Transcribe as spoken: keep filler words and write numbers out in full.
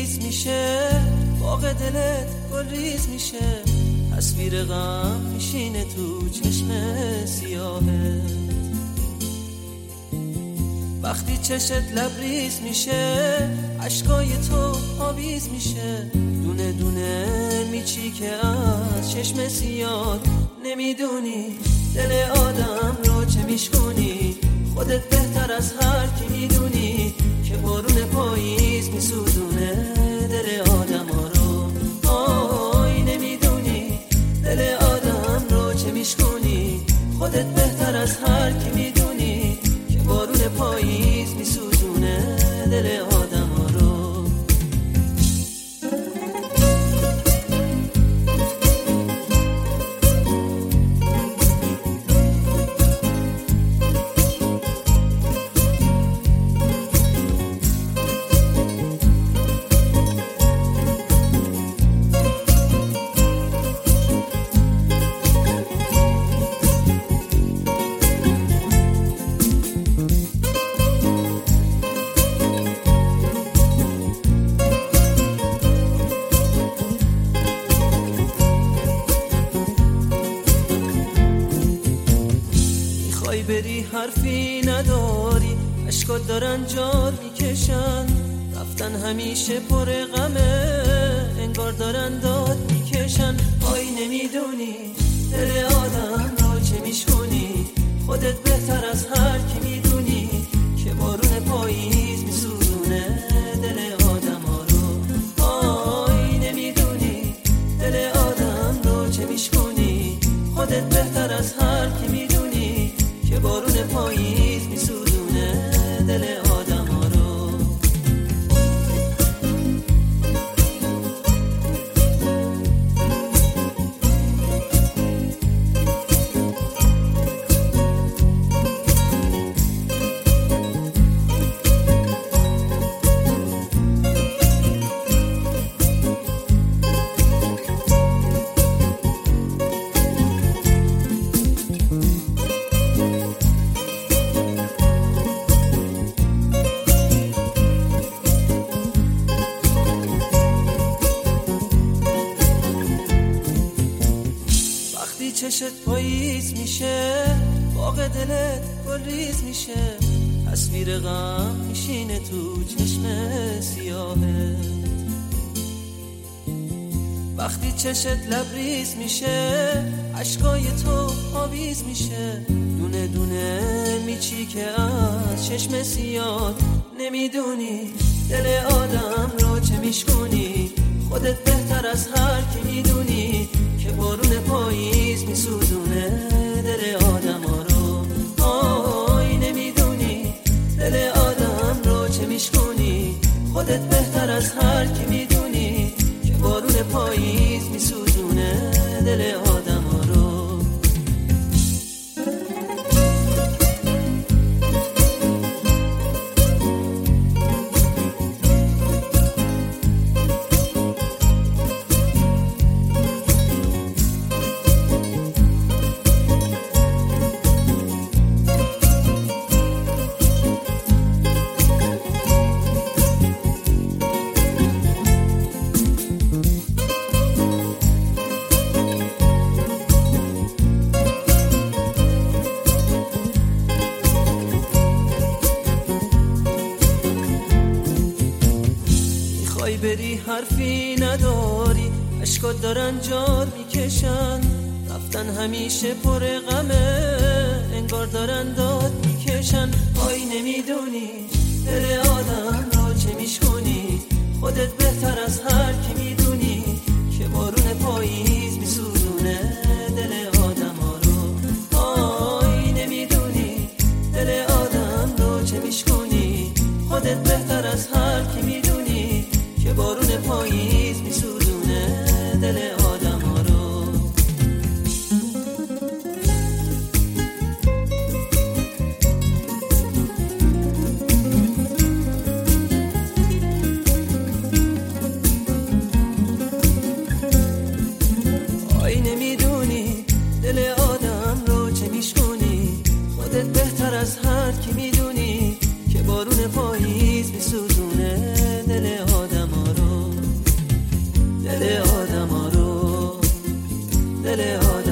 پاییز میشه، باغ دلت گل ریز میشه، تصویر غم میشینه تو چشم سیاهت. وقتی چشت لبریز میشه، عشقای تو آویز میشه، دونه دونه میچی که از چشم سیاه. نمیدونی دل آدم رو چه میشکنی، خودت بهتر از هر کی میدونی که بارون پاییز میسوزونه دل آدم ها رو. آی نمیدونی دل آدم رو چه میشکنی، خودت بهتر از هر کی میدونی که بارون پاییز میسوزونه دل آدم ها رو. بری حرفی نداری، اشکات دارن جار میکشن، رفتن همیشه پر غمه، انگار دارن داد میکشن. آی نمیدونی دل آدم رو چه میشکنی، خودت بهتر از هر کی میدونی که بارون پاییز میسوزونه دل آدم ها رو. آی نمیدونی دل آدم رو چه میشکنی، خودت بهتر از هر کی میدونی که بارون پاییز میسوزونه دل آدم ها رو. چشت پاییز میشه، باغ دلت گل ریز میشه، تصویر غم میشینه تو چشم سیاهت. وقتی چشت لبریز میشه، عشقای تو آویز میشه، دونه دونه میچی که از چشم سیاه. نمیدونی دل آدم رو چه میشکنی، خودت بهتر از هر کی میدونی که بارون پاییز میسوزونه دل آدم ها رو. آی نمیدونی دل آدم رو چه میشکنی، خودت بهتر از هر کی میدونی که بارون پاییز میسوزونه دل آدم ها رو. بری حرفی نداری، اشکات دارن جار میکشن، رفتن همیشه پر غمه، انگار دارن داد میکشن. آی نمیدونی دل آدم رو چه میشکنی، خودت بهتر از هر کی میدونی که بارون پاییز میسوزونه دل آدم ها رو. آی نمیدونی دل آدم رو چه میشکنی، خودت بهتر از هر کی میدونی که بارون پاییز میسوزونه دل آدم ها رو. آی نمیدونی دل آدم رو چه میشکنی، خودت بهتر از هر کی میدونی که بارون پاییز میسوزونه دل آدم ها رو. دل آدم